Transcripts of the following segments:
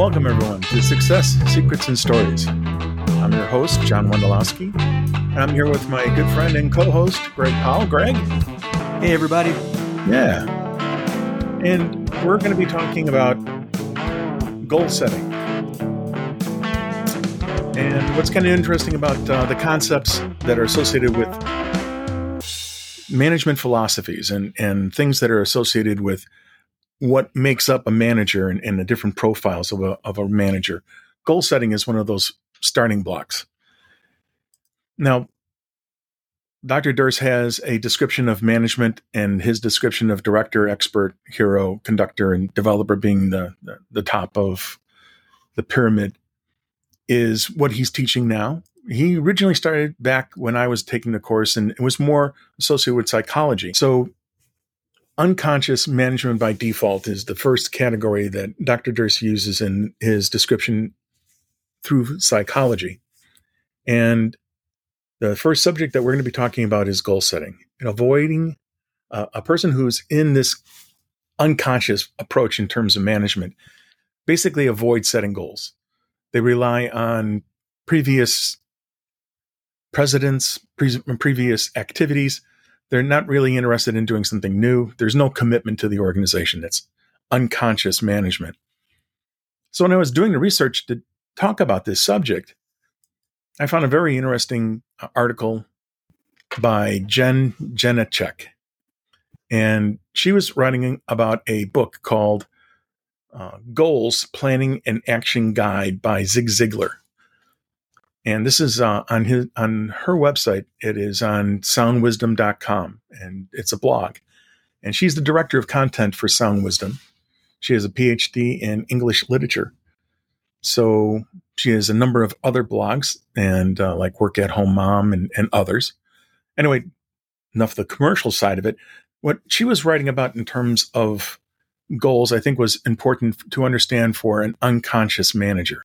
welcome everyone to Success, Secrets, and Stories. I'm your host, John Wondolowski, and I'm here with my good friend and co-host, Greg Powell. Greg? Hey, everybody. Yeah. And we're going to be talking about goal setting. And what's kind of interesting about the concepts that are associated with management philosophies and things that are associated with what makes up a manager and the different profiles of a manager. Goal setting is one of those starting blocks. Now, Dr. Durst has a description of management, and his description of director, expert, hero, conductor, and developer being the top of the pyramid is what he's teaching now. He originally started back when I was taking the course, and it was more associated with psychology. So unconscious management by default is the first category that Dr. Durst uses in his description through psychology. And the first subject that we're going to be talking about is goal setting and avoiding a person who's in this unconscious approach in terms of management, basically avoid setting goals. They rely on previous presidents, previous activities. They're not really interested in doing something new. There's no commitment to the organization. It's unconscious management. So when I was doing the research to talk about this subject, I found a very interesting article by Jen Janacek. And she was writing about a book called Goals, Planning and Action Guide by Zig Ziglar. And this is on her website. It is on soundwisdom.com, and it's a blog. And she's the director of content for Sound Wisdom. She has a PhD in English literature. So she has a number of other blogs, and like Work at Home Mom and others. Anyway, enough of the commercial side of it. What she was writing about in terms of goals, I think, was important to understand for an unconscious manager.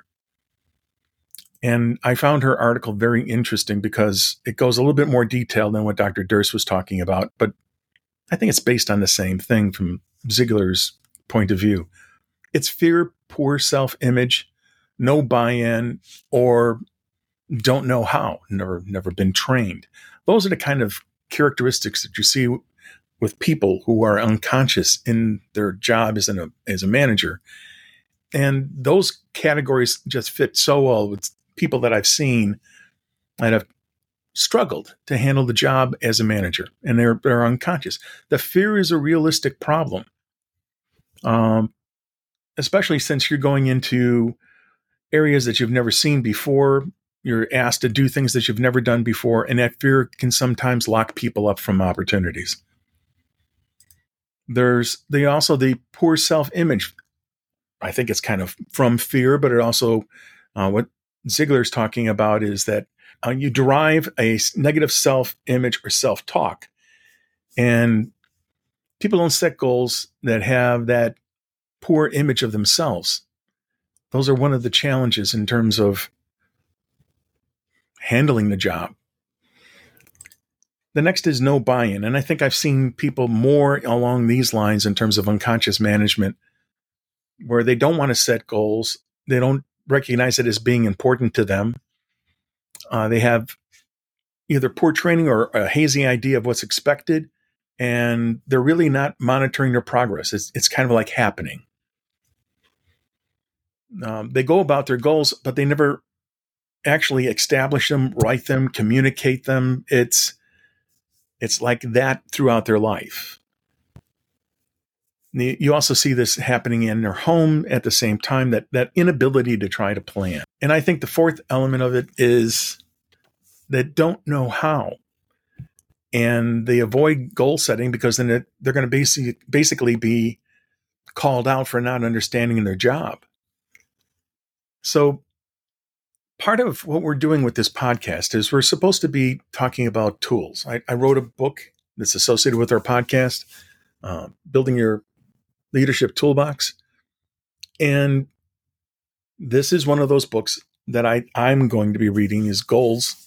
And I found her article very interesting because it goes a little bit more detailed than what Dr. Durst was talking about, but I think it's based on the same thing from Ziglar's point of view. It's fear, poor self-image, no buy-in, or don't know how, never been trained. Those are the kind of characteristics that you see with people who are unconscious in their job as a manager. And those categories just fit so well with people that I've seen that have struggled to handle the job as a manager, and they're unconscious. The fear is a realistic problem, especially since you're going into areas that you've never seen before. You're asked to do things that you've never done before, and that fear can sometimes lock people up from opportunities. There's the poor self-image. I think it's kind of from fear, but it also, what Ziglar's talking about is that you derive a negative self-image or self-talk. And people don't set goals that have that poor image of themselves. Those are one of the challenges in terms of handling the job. The next is no buy-in. And I think I've seen people more along these lines in terms of unconscious management, where they don't want to set goals. They don't recognize it as being important to them. They have either poor training or a hazy idea of what's expected, and they're really not monitoring their progress. It's kind of like happening. They go about their goals, but they never actually establish them, write them, communicate them. It's like that throughout their life. You also see this happening in their home at the same time, that inability to try to plan. And I think the fourth element of it is that don't know how. And they avoid goal setting because then they're going to basically be called out for not understanding their job. So part of what we're doing with this podcast is we're supposed to be talking about tools. I wrote a book that's associated with our podcast, Building Your Leadership Toolbox. And this is one of those books that I'm going to be reading is Goals,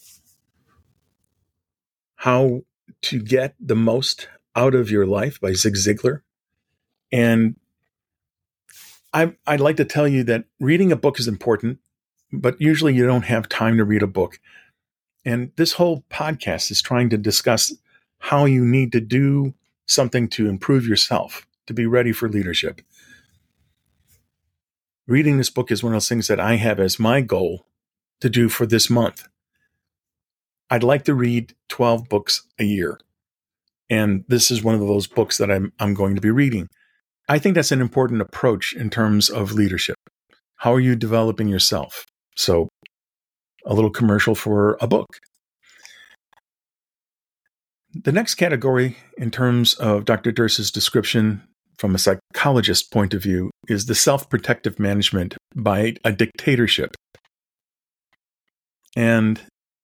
How to Get the Most Out of Your Life by Zig Ziglar. And I'd like to tell you that reading a book is important, but usually you don't have time to read a book. And this whole podcast is trying to discuss how you need to do something to improve yourself, to be ready for leadership. Reading this book is one of those things that I have as my goal to do for this month. I'd like to read 12 books a year. And this is one of those books that I'm going to be reading. I think that's an important approach in terms of leadership. How are you developing yourself? So, a little commercial for a book. The next category, in terms of Dr. Durst's description from a psychologist's point of view, is the self-protective management by a dictatorship. And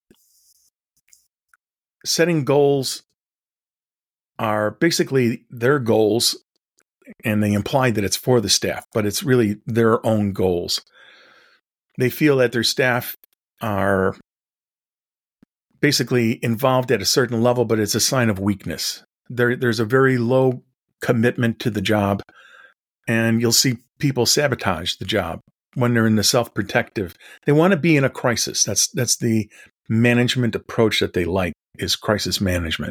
setting goals are basically their goals, and they imply that it's for the staff, but it's really their own goals. They feel that their staff are basically involved at a certain level, but it's a sign of weakness. There's a very low commitment to the job, and you'll see people sabotage the job when they're in the self-protective. They want to be in a crisis. That's the management approach that they like, is crisis management.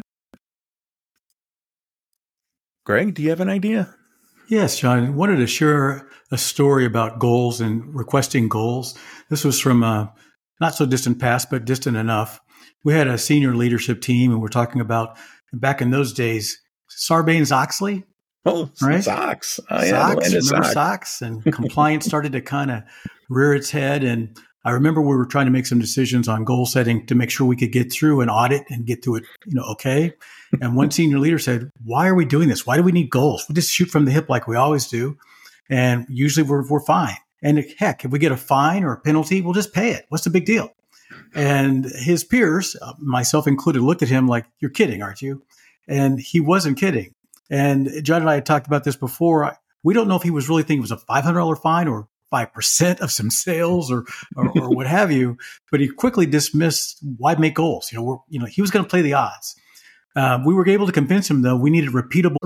Greg, do you have an idea? Yes, John. I wanted to share a story about goals and requesting goals. This was from a not so distant past, but distant enough. We had a senior leadership team, and we're talking about back in those days, Sarbanes-Oxley. Oh, right? SOX. Remember SOX? And compliance started to kind of rear its head. And I remember we were trying to make some decisions on goal setting to make sure we could get through an audit and get through it, okay. And one senior leader said, "Why are we doing this? Why do we need goals? We just shoot from the hip like we always do. And usually we're fine. And heck, if we get a fine or a penalty, we'll just pay it. What's the big deal?" And his peers, myself included, looked at him like, "You're kidding, aren't you?" And he wasn't kidding. And John and I had talked about this before. We don't know if he was really thinking it was a $500 fine or 5% of some sales or what have you. But he quickly dismissed, why make goals? He was going to play the odds. We were able to convince him, though, we needed repeatable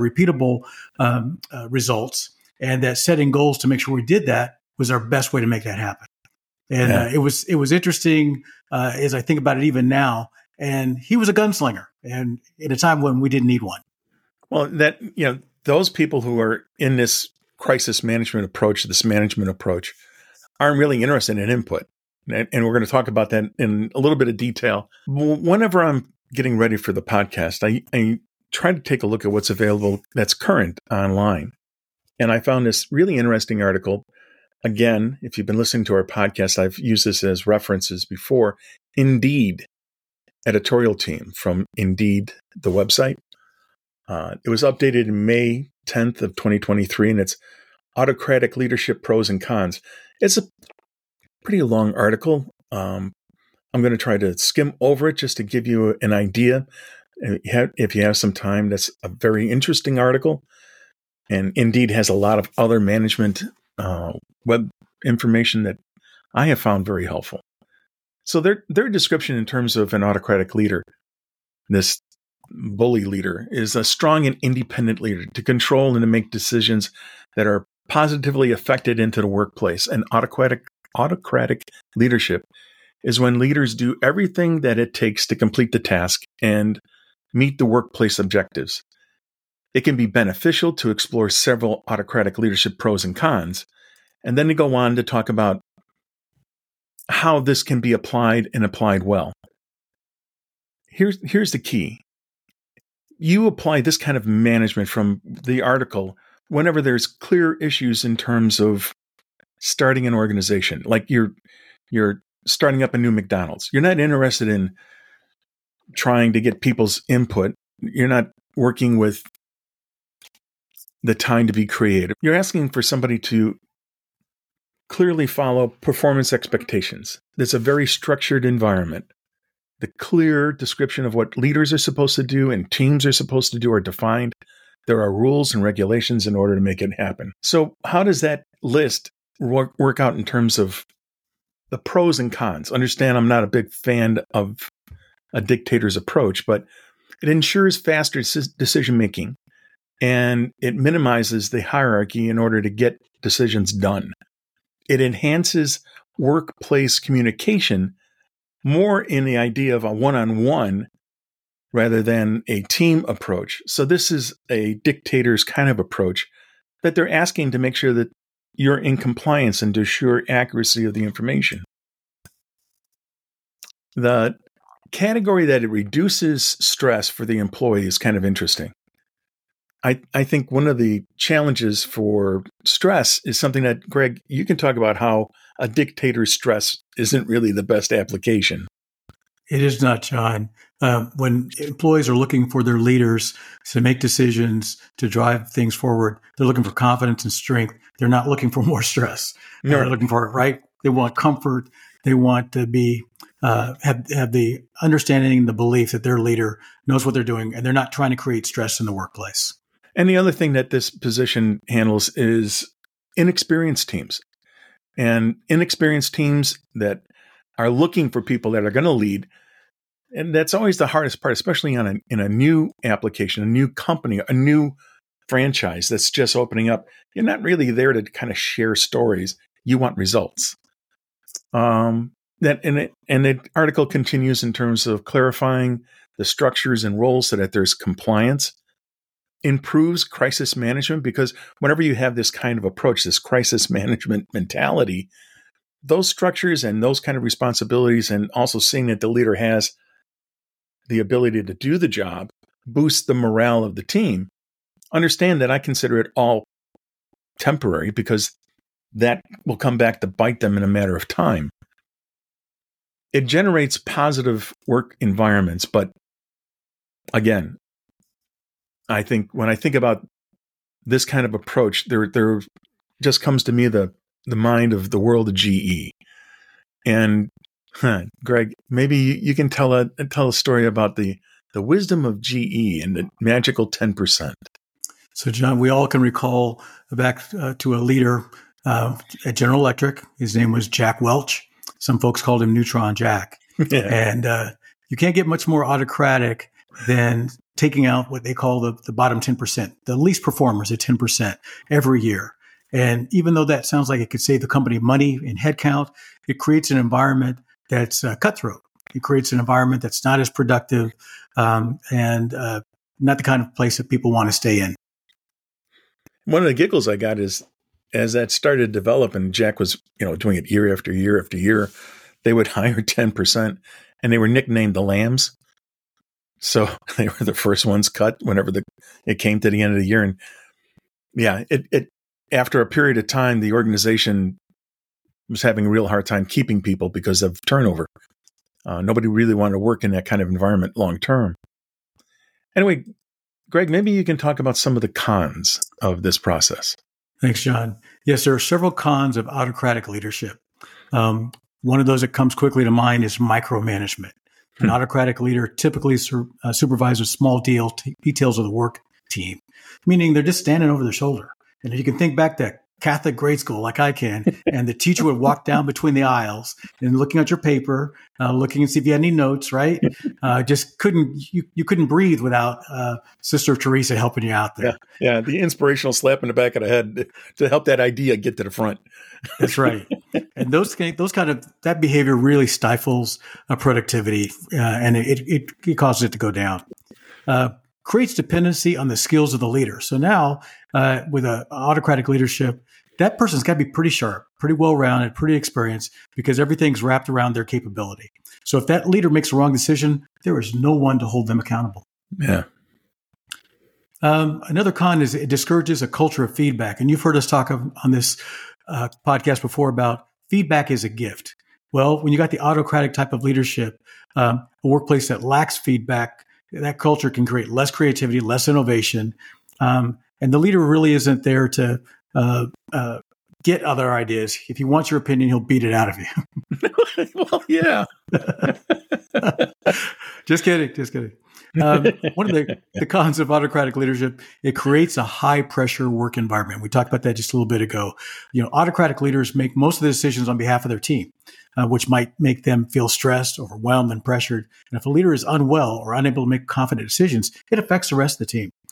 results, and that setting goals to make sure we did that was our best way to make that happen. And it was interesting as I think about it even now. And he was a gunslinger, and at a time when we didn't need one. Well, those people who are in this crisis management approach, this management approach, aren't really interested in input. And we're going to talk about that in a little bit of detail. Whenever I'm getting ready for the podcast, I try to take a look at what's available that's current online. And I found this really interesting article. Again, if you've been listening to our podcast, I've used this as references before. Indeed, editorial team from Indeed, the website. It was updated in May 10th of 2023, and it's Autocratic Leadership Pros and Cons. It's a pretty long article. I'm going to try to skim over it just to give you an idea. If you have some time, that's a very interesting article. And Indeed has a lot of other management web information that I have found very helpful. So their description in terms of an autocratic leader, this bully leader, is a strong and independent leader to control and to make decisions that are positively affected into the workplace. And autocratic leadership is when leaders do everything that it takes to complete the task and meet the workplace objectives. It can be beneficial to explore several autocratic leadership pros and cons, and then to go on to talk about how this can be applied and applied well. Here's the key. You apply this kind of management from the article whenever there's clear issues in terms of starting an organization. Like you're starting up a new McDonald's. You're not interested in trying to get people's input. You're not working with the time to be creative. You're asking for somebody to clearly follow performance expectations. There's a very structured environment. The clear description of what leaders are supposed to do and teams are supposed to do are defined. There are rules and regulations in order to make it happen. So how does that list work out in terms of the pros and cons? Understand, I'm not a big fan of a dictator's approach, but it ensures faster decision-making. and it minimizes the hierarchy in order to get decisions done. It enhances workplace communication more in the idea of a one-on-one rather than a team approach. So this is a dictator's kind of approach that they're asking to make sure that you're in compliance and to assure accuracy of the information. The category that it reduces stress for the employee is kind of interesting. I think one of the challenges for stress is something that, Greg, you can talk about how a dictator's stress isn't really the best application. It is not, John. When employees are looking for their leaders to make decisions, to drive things forward, they're looking for confidence and strength. They're not looking for more stress. No. They're looking for it, right? They want comfort. They want to be have the understanding, the belief that their leader knows what they're doing, and they're not trying to create stress in the workplace. And the other thing that this position handles is inexperienced teams. And inexperienced teams that are looking for people that are going to lead. And that's always the hardest part, especially in a new application, a new company, a new franchise that's just opening up. You're not really there to kind of share stories. You want results. The article continues in terms of clarifying the structures and roles so that there's compliance, improves crisis management, because whenever you have this kind of approach, this crisis management mentality, those structures and those kind of responsibilities, and also seeing that the leader has the ability to do the job, boost the morale of the team. Understand that I consider it all temporary, because that will come back to bite them in a matter of time. It generates positive work environments, but again, I think when I think about this kind of approach, there just comes to me the mind of the world of GE. And Greg, maybe you can tell a story about the wisdom of GE and the magical 10%. So, John, we all can recall back to a leader at General Electric. His name was Jack Welch. Some folks called him Neutron Jack. Yeah. And you can't get much more autocratic than taking out what they call the bottom 10%, the least performers at 10% every year. And even though that sounds like it could save the company money in headcount, it creates an environment that's cutthroat. It creates an environment that's not as productive and not the kind of place that people want to stay in. One of the giggles I got is as that started to develop and Jack was, doing it year after year after year, they would hire 10% and they were nicknamed the Lambs. So they were the first ones cut whenever it came to the end of the year. And yeah, it after a period of time, the organization was having a real hard time keeping people because of turnover. Nobody really wanted to work in that kind of environment long term. Anyway, Greg, maybe you can talk about some of the cons of this process. Thanks, John. Yes, there are several cons of autocratic leadership. One of those that comes quickly to mind is micromanagement. An autocratic leader typically supervises small details of the work team, meaning they're just standing over their shoulder. And if you can think back to Catholic grade school, like I can, and the teacher would walk down between the aisles and looking at your paper, looking and see if you had any notes, right? You couldn't breathe without Sister Teresa helping you out there. Yeah, the inspirational slap in the back of the head to help that idea get to the front. That's right. And that behavior really stifles productivity, and it causes it to go down. Creates dependency on the skills of the leader. So now, with an autocratic leadership, that person's got to be pretty sharp, pretty well-rounded, pretty experienced, because everything's wrapped around their capability. So if that leader makes a wrong decision, there is no one to hold them accountable. Yeah. Another con is it discourages a culture of feedback. And you've heard us talk on this podcast before about feedback is a gift. Well, when you got the autocratic type of leadership, a workplace that lacks feedback, that culture can create less creativity, less innovation. And the leader really isn't there to get other ideas. If he wants your opinion, he'll beat it out of you. Well, yeah. Just kidding. One of the cons of autocratic leadership, it creates a high pressure work environment. We talked about that just a little bit ago. Autocratic leaders make most of the decisions on behalf of their team, which might make them feel stressed, overwhelmed, and pressured. And if a leader is unwell or unable to make confident decisions, it affects the rest of the team.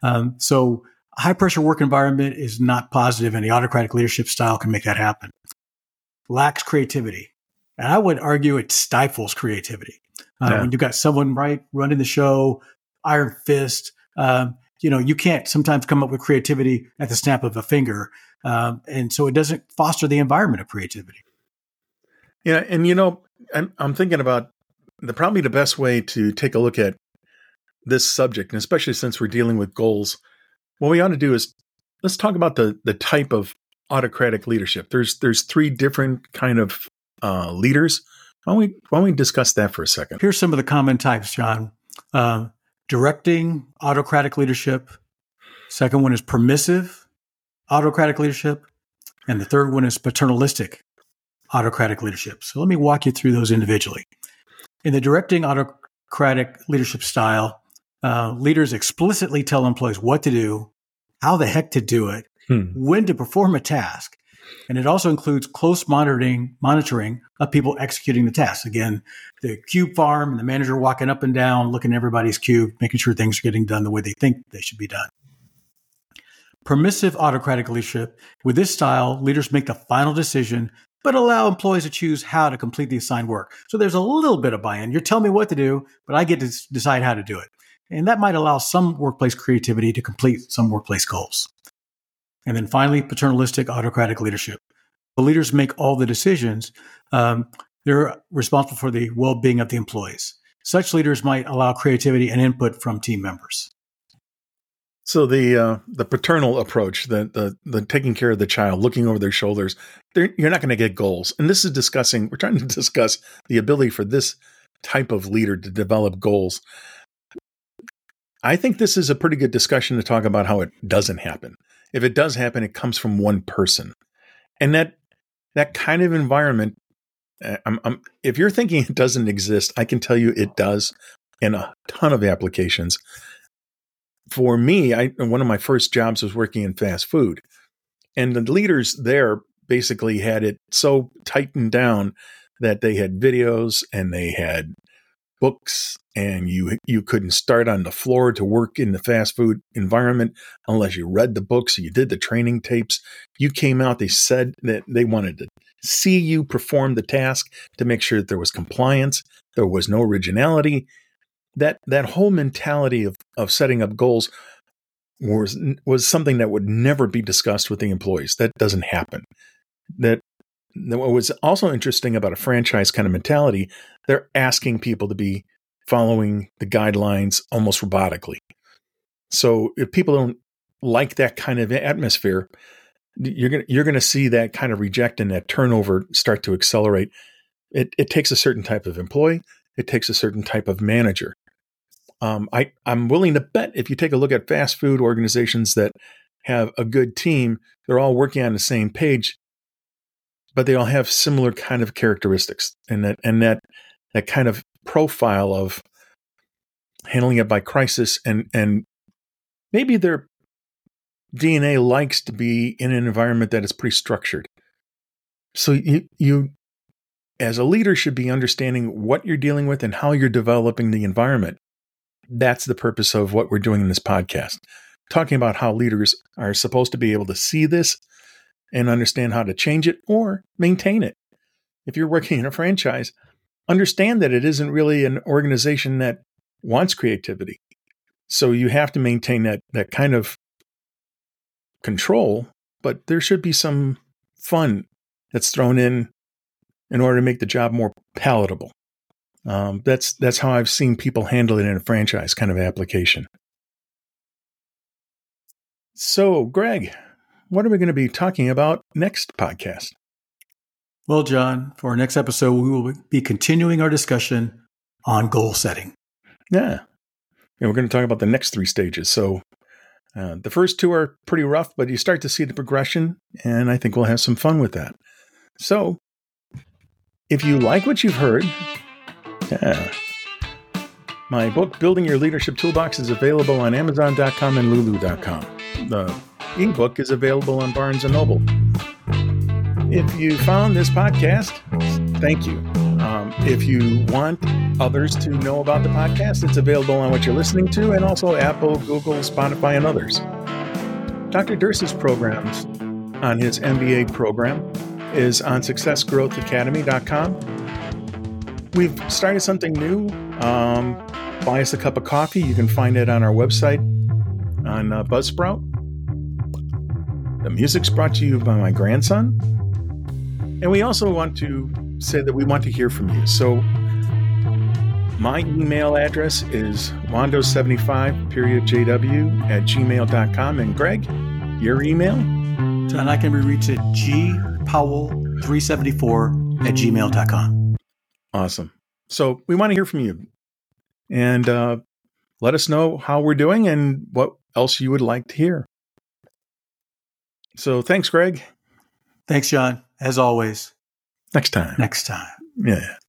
So a high pressure work environment is not positive, and the autocratic leadership style can make that happen. Lacks creativity. And I would argue it stifles creativity. When you've got someone running the show, iron fist, you can't sometimes come up with creativity at the snap of a finger. And so it doesn't foster the environment of creativity. Yeah. And, I'm thinking about probably the best way to take a look at this subject, and especially since we're dealing with goals, what we ought to do is let's talk about the type of autocratic leadership. There's three different kind of leaders. Why don't we discuss that for a second? Here's some of the common types, John. Directing autocratic leadership. Second one is permissive autocratic leadership. And the third one is paternalistic autocratic leadership. So let me walk you through those individually. In the directing autocratic leadership style, leaders explicitly tell employees what to do, how the heck to do it, when to perform a task. And it also includes close monitoring of people executing the task. Again, the cube farm and the manager walking up and down, looking at everybody's cube, making sure things are getting done the way they think they should be done. Permissive autocratic leadership. With this style, leaders make the final decision, but allow employees to choose how to complete the assigned work. So there's a little bit of buy-in. You're telling me what to do, but I get to decide how to do it. And that might allow some workplace creativity to complete some workplace goals. And then finally, paternalistic autocratic leadership. The leaders make all the decisions. They're responsible for the well-being of the employees. Such leaders might allow creativity and input from team members. So the paternal approach, the taking care of the child, looking over their shoulders, you're not going to get goals. And this is we're trying to discuss the ability for this type of leader to develop goals. I think this is a pretty good discussion to talk about how it doesn't happen. If it does happen, it comes from one person. And that kind of environment, if you're thinking it doesn't exist, I can tell you it does in a ton of applications. For me, one of my first jobs was working in fast food. And the leaders there basically had it so tightened down that they had videos and they had books, and you couldn't start on the floor to work in the fast food environment unless you read the books or you did the training tapes. You came out, they said that they wanted to see you perform the task to make sure that there was compliance, there was no originality. That whole mentality of setting up goals was something that would never be discussed with the employees. That doesn't happen. What was also interesting about a franchise kind of mentality, they're asking people to be following the guidelines almost robotically. So if people don't like that kind of atmosphere, you're going to see that kind of reject and that turnover start to accelerate. It takes a certain type of employee. It takes a certain type of manager. I'm willing to bet if you take a look at fast food organizations that have a good team, they're all working on the same page, but they all have similar kind of characteristics, and that kind of profile of handling it by crisis, and maybe their DNA likes to be in an environment that is pretty structured. So you as a leader should be understanding what you're dealing with and how you're developing the environment. That's the purpose of what we're doing in this podcast, talking about how leaders are supposed to be able to see this and understand how to change it or maintain it. If you're working in a franchise, understand that it isn't really an organization that wants creativity. So you have to maintain that kind of control, but there should be some fun that's thrown in order to make the job more palatable. That's how I've seen people handle it in a franchise kind of application. So, Greg, what are we going to be talking about next podcast? Well, John, for our next episode, we will be continuing our discussion on goal setting. Yeah. And we're going to talk about the next 3 stages. So the first 2 are pretty rough, but you start to see the progression, and I think we'll have some fun with that. So if you like what you've heard, my book, Building Your Leadership Toolbox, is available on Amazon.com and Lulu.com. The ebook is available on Barnes & Noble. If you found this podcast, thank you. If you want others to know about the podcast, it's available on what you're listening to, and also Apple, Google, Spotify, and others. Dr. Durst's programs on his MBA program is on successgrowthacademy.com. We've started something new. Buy us a cup of coffee. You can find it on our website on Buzzsprout. The music's brought to you by my grandson. And we also want to say that we want to hear from you. So my email address is wando75.jw@gmail.com. And Greg, your email? John, I can be reached at gpowell374@gmail.com. Awesome. So we want to hear from you. And let us know how we're doing and what else you would like to hear. So thanks, Greg. Thanks, John. As always. Next time. Next time. Yeah.